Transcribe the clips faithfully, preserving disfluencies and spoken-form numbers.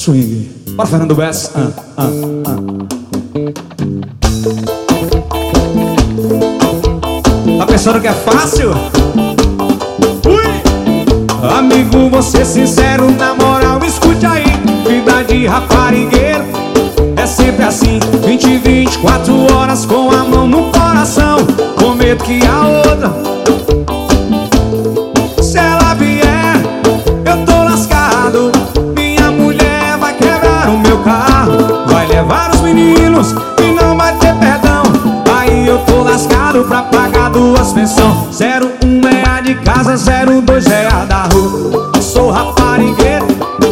swing. Bora, Fernando Bess. Ah, ah, ah. Tá pensando que é fácil? Ui! Amigo, vou ser sincero, na moral, escute aí. Vida de raparigueiro é sempre assim, vinte, vinte e quatro horas com a mão no coração, com medo que a outra, se ela vier, eu tô lascado. Minha mulher vai quebrar o meu carro, vai levar os meninos e não vai ter perdão. Aí eu tô lascado pra pagar duas pensões. Zero um é a de casa, zero dois é a da rua. Eu sou raparigueiro.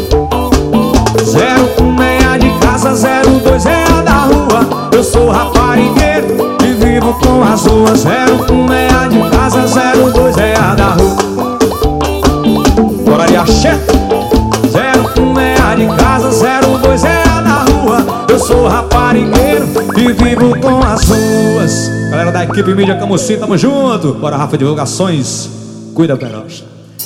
Zero um é a de casa, zero dois é a da rua. Eu sou raparigueiro e vivo com as ruas. Zero um é a de casa, zero dois é a da rua. Bora de axé. Zero um é a de casa, zero dois é a da rua. Eu sou raparigueiro e vivo com as ruas. Galera da equipe Mídia Camusim, tamo junto. Bora, Rafa Divulgações. Cuida, Perocha.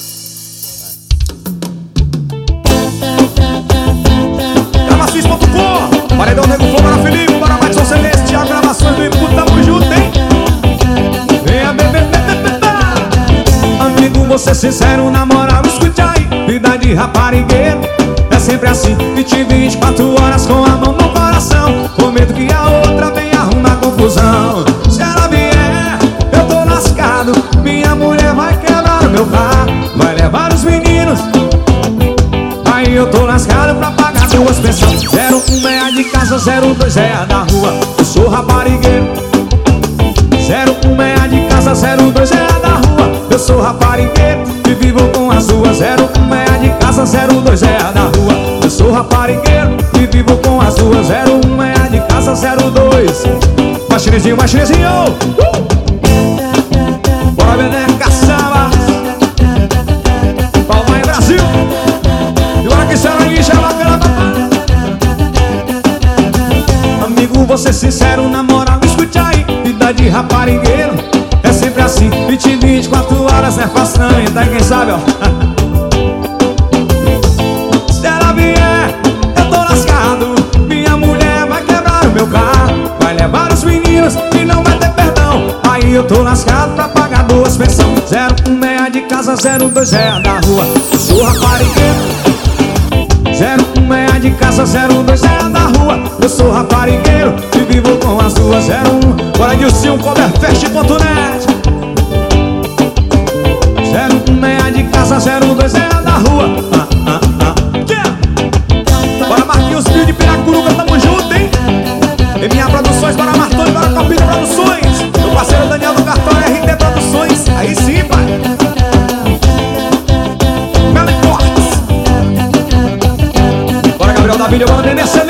Gravações ponto com, Paredão Nego Flow, Mara Felipe, Bora Matson Celeste, Thiago Gravações do Ipu, tamo junto, hein? Venha, bebê, bebê, bebê. Amigo, vou ser sincero, na moral, escute aí. Vida de raparigueiro é sempre assim, vinte, vinte e quatro horas com a mão no coração, com medo que a outra venha arrumar confusão. Se ela vier, eu tô lascado. Minha mulher vai quebrar o meu carro, vai levar os meninos. Aí eu tô lascado pra pagar duas pensões. Zero um é a de casa, zero dois é a da rua. Eu sou raparigueiro. Zero um é a de casa, zero dois é a da rua. Eu sou raparigueiro e vivo com as ruas. Zero um é a de casa, zero dois é a da rua. Eu sou raparigueiro e vivo com as ruas. Zero um é a de casa, zero dois. Mais chinesinho, mais chinesinho. uh! Bora vender caçamba. Palma em Brasil. E agora que será ninguém chama pela papai. Amigo, vou ser sincero, na moral, escute aí. Vida de raparigueiro é sempre assim, vinte, vinte e quatro horas, não é fácil não, hein? Tá aí quem sabe, ó. Se ela vier, eu tô lascado. Minha mulher vai quebrar o meu carro, vai levar os meninos e não vai ter perdão. Aí eu tô lascado pra pagar duas pensões. Zero um é a de casa, zero dois é a da rua. Eu sou raparigueiro. Zero um é a de casa, zero dois é a da rua. Eu sou raparigueiro e vivo com as duas. Zero um, bora Dilcinho, coverfest ponto net. Zero um é a de casa, zero dois é a da rua. ah, ah, ah. Yeah. Bora Marquinhos Filho de Piracuruca, tamo junto, hein? E minha Produções, bora Martoni, bora Copinha Produções. Meu parceiro Daniel do Cartão, R D Produções. Aí sim, pai. Melo e Cortes. Bora Gabriel da Vídeo, bora Nenê.